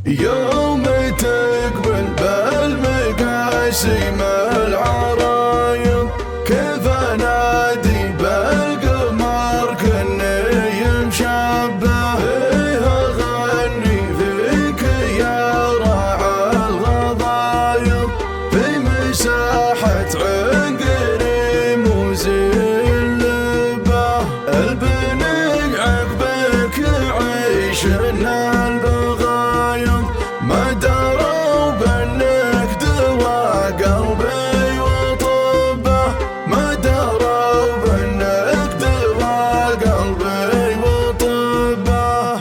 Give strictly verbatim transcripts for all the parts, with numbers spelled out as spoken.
يوم تقبل بالمقاسيم العرايض كيف انادي بالقمر كني مشبه إيه اغني فيك يا راعى الغضايض في مساحة عنقري موزين لبه البني عقبك عيشنا البغايض ما دروا بانك دوا قلبي وطبه ما دروا بانك دوا قلبي وطبه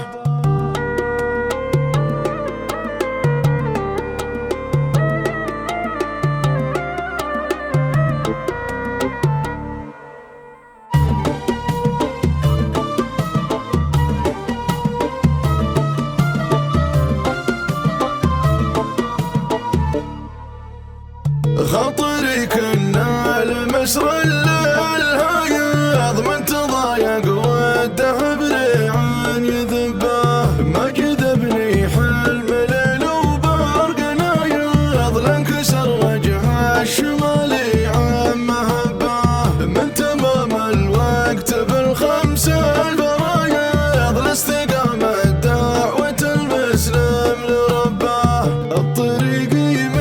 خاطري كنا المسر الهايض من تضايق والدهب ريعان يذبه ما جذبني حلم ليل وبرق نايض لانكسر وجه الشمالي عن مهبه من تمام الوقت بالخمس الفرايض لاستقامة دعوة المسلم لربه الطريق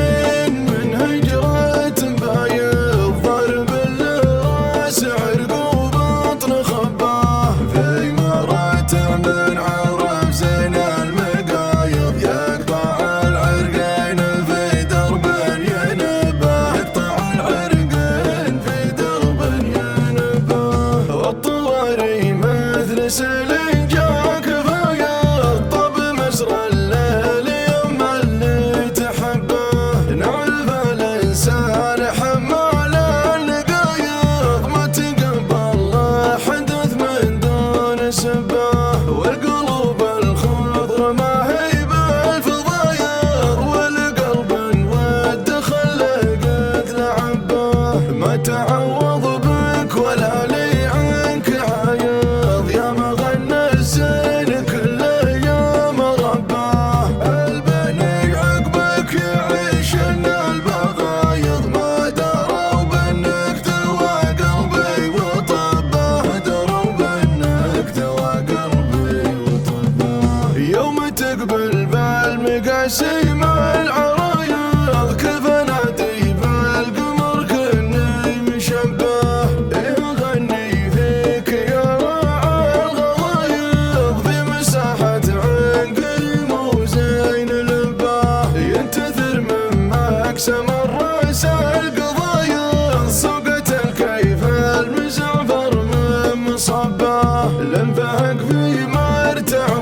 من عرف زين المقايض يقطع العرقين في درب ينبه يقطع العرقين في درب ينبه والطواري مثل سلين جاك فايض طب مسر الليل يوم اللي تحبه نعرف الانسان حمال النقايض ما تقبل حدث من دون سبه والقلوب الخضر ما هي بالفضايض والقلب انود خلقت لعبه ما تعوض بك ولا لي عنك عايض يا مغنى الزين كل ايام رباه البني عقبك يعيشن البغايض ما دروا بانك دوا قلبي وطبه ما دروا بانك دوا قلبي يوم تقبل بالمقاسيم العرايض كيف انادي بالقمر كني مشبه إيه اغني فيك يا راعى الغضايض في مساحة عنقري موزين لبه ينتثر من مقسم الراس القضايض سوقة الكيف المزعفر من مصبه لنفهق في مرتع